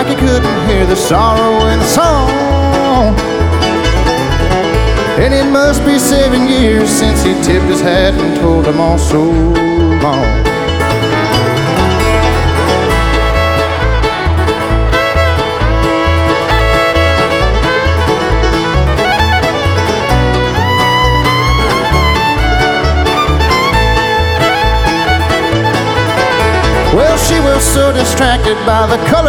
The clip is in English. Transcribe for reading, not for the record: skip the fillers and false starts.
like he couldn't hear the sorrow in the song. And it must be 7 years since he tipped his hat and told them all so long. Well, she was so distracted by the color